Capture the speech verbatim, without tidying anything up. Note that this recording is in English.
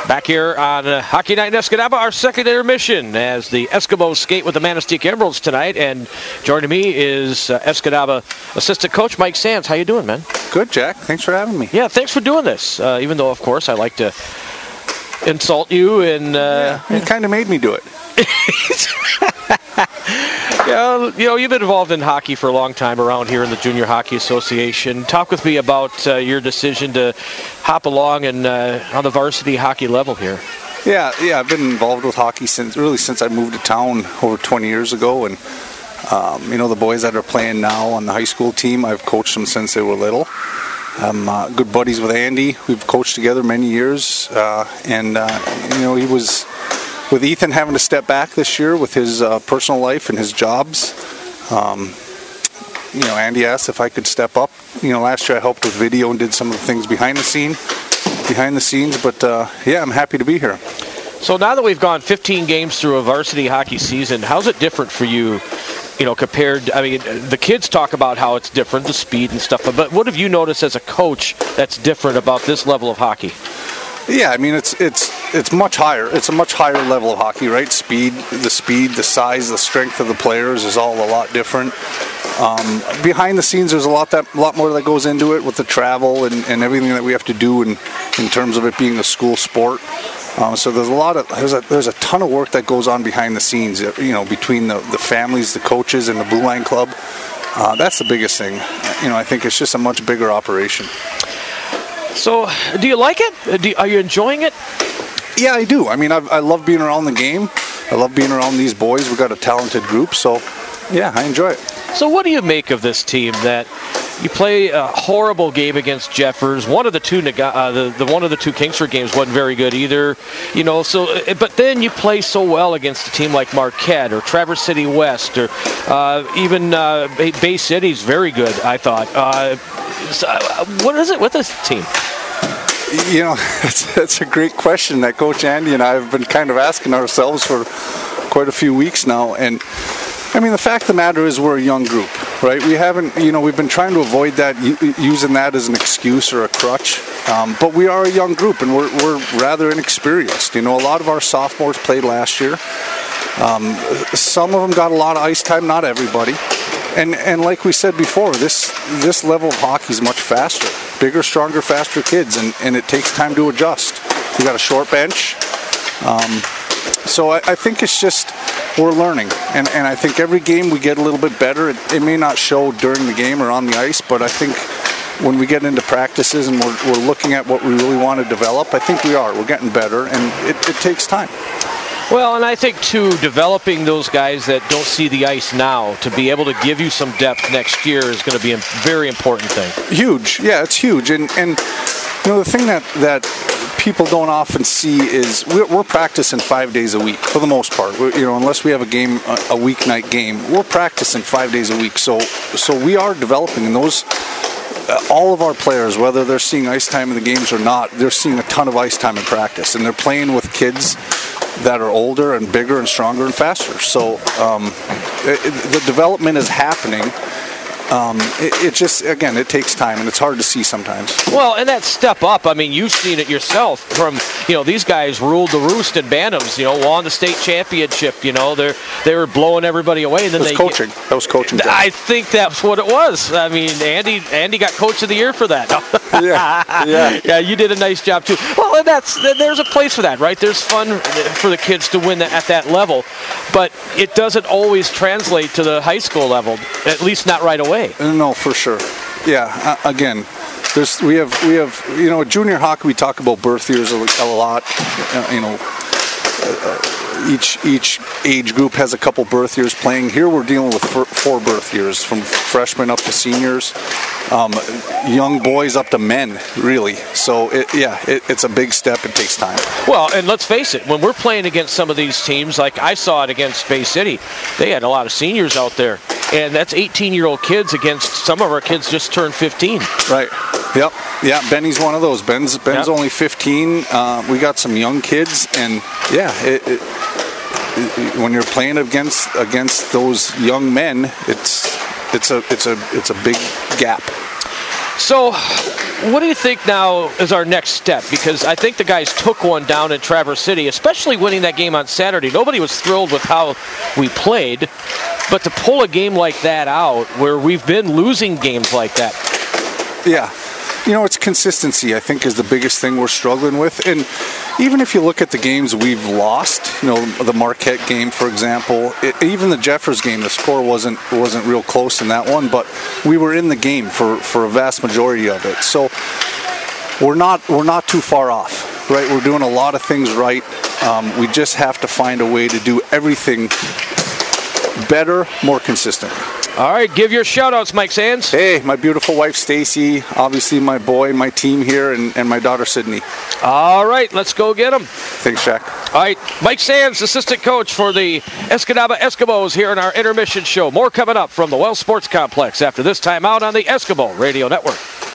Back here on uh, Hockey Night in Escanaba, our second intermission as the Eskimos skate with the Manistee Emeralds tonight. And joining me is uh, Escanaba assistant coach Mike Sands. How you doing, man? Good, Jack. Thanks for having me. Yeah, thanks for doing this. Uh, even though, of course, I like to insult you and... Uh, yeah, you kind of made me do it. Yeah, you know, you've been involved in hockey for a long time around here in the Junior Hockey Association. Talk with me about uh, your decision to hop along and uh, on the varsity hockey level here. Yeah, yeah, I've been involved with hockey since really since I moved to town over twenty years ago, and um, you know, the boys that are playing now on the high school team, I've coached them since they were little. I'm uh, good buddies with Andy. We've coached together many years, uh, and uh, you know, he was. With Ethan having to step back this year with his uh, personal life and his jobs, um, you know, Andy asked if I could step up. You know, last year I helped with video and did some of the things behind the scene, behind the scenes. But uh, yeah, I'm happy to be here. So now that we've gone fifteen games through a varsity hockey season, how's it different for you? You know, compared. I mean, the kids talk about how it's different, the speed and stuff. But what have you noticed as a coach that's different about this level of hockey? Yeah, I mean, it's it's it's much higher. It's a much higher level of hockey, right? Speed, the speed, the size, the strength of the players is all a lot different. Um, behind the scenes, there's a lot that lot more that goes into it with the travel and, and everything that we have to do in, in terms of it being a school sport. Um, so there's a lot of there's a there's a ton of work that goes on behind the scenes. You know, between the, the families, the coaches, and the Blue Line Club. Uh, that's the biggest thing. You know, I think it's just a much bigger operation. So, do you like it? Do you, are you enjoying it? Yeah, I do. I mean, I've, I love being around the game. I love being around these boys. We've got a talented group, so yeah, I enjoy it. So what do you make of this team that you play a horrible game against Jeffers? One of the two, uh, the, the one of the two Kingsford games wasn't very good either. You know, so but then you play so well against a team like Marquette or Traverse City West or uh, even uh, Bay City's very good, I thought. Uh, so, uh, what is it with this team? You know, that's, that's a great question that Coach Andy and I have been kind of asking ourselves for quite a few weeks now. And I mean, the fact of the matter is we're a young group, right? We haven't, you know, we've been trying to avoid that, using that as an excuse or a crutch. Um, but we are a young group, and we're, we're rather inexperienced. You know, a lot of our sophomores played last year. Um, some of them got a lot of ice time, not everybody. And and like we said before, this this level of hockey is much faster. Bigger, stronger, faster kids, and, and it takes time to adjust. We got a short bench. Um, so I, I think it's just we're learning. And, and I think every game we get a little bit better. It, it may not show during the game or on the ice, but I think when we get into practices and we're, we're looking at what we really want to develop, I think we are. We're getting better, and it, it takes time. Well, and I think, too, developing those guys that don't see the ice now to be able to give you some depth next year is going to be a very important thing. Huge. Yeah, it's huge. And, and you know, the thing that, that people don't often see is we're, we're practicing five days a week for the most part. We're, you know, unless we have a game, a weeknight game, we're practicing five days a week. So, so we are developing, and those... Uh, all of our players, whether they're seeing ice time in the games or not, they're seeing a ton of ice time in practice, and they're playing with kids that are older and bigger and stronger and faster. So um, it, it, the development is happening. Um, it, it just, again, it takes time, and it's hard to see sometimes. Well, and that step up, I mean, you've seen it yourself from, you know, these guys ruled the roost in Bantams, you know, won the state championship, you know, they're, they were blowing everybody away. And then that was they coaching. Get, that was coaching. Job. I think that's what it was. I mean, Andy Andy got Coach of the Year for that. yeah, yeah. Yeah, you did a nice job, too. Well, and that's there's a place for that, right? There's fun for the kids to win at that level, but it doesn't always translate to the high school level, at least not right away. No, for sure. Yeah. Uh, again, there's we have we have you know, junior hockey. We talk about birth years a, a lot. Uh, you know, uh, each each age group has a couple birth years playing. Here we're dealing with four birth years, from freshmen up to seniors, um, young boys up to men, really. So it, yeah, it, it's a big step. It takes time. Well, and let's face it, when we're playing against some of these teams, like I saw it against Bay City, they had a lot of seniors out there. And that's eighteen-year-old kids against some of our kids just turned fifteen. Right. Yep. Yeah, Benny's one of those. Ben's Ben's yep. only fifteen. Uh, we got some young kids, and yeah, it, it, it, when you're playing against against those young men, it's it's a it's a it's a big gap. So, What do you think now is our next step? Because I think the guys took one down in Traverse City, especially winning that game on Saturday. Nobody was thrilled with how we played, but to pull a game like that out where we've been losing games like that. Yeah. You know, it's consistency, I think, is the biggest thing we're struggling with. And even if you look at the games we've lost, you know, the Marquette game, for example, it, even the Jeffers game, the score wasn't wasn't real close in that one, but we were in the game for, for a vast majority of it. So we're not we're not too far off, right? We're doing a lot of things right. Um, we just have to find a way to do everything better, more consistent. All right, give your shout-outs, Mike Sands. Hey, my beautiful wife, Stacy, obviously my boy, my team here, and, and my daughter, Sydney. All right, let's go get them. Thanks, Shaq. All right, Mike Sands, assistant coach for the Escanaba Eskimos here in our intermission show. More coming up from the Wells Sports Complex after this time out on the Eskimo Radio Network.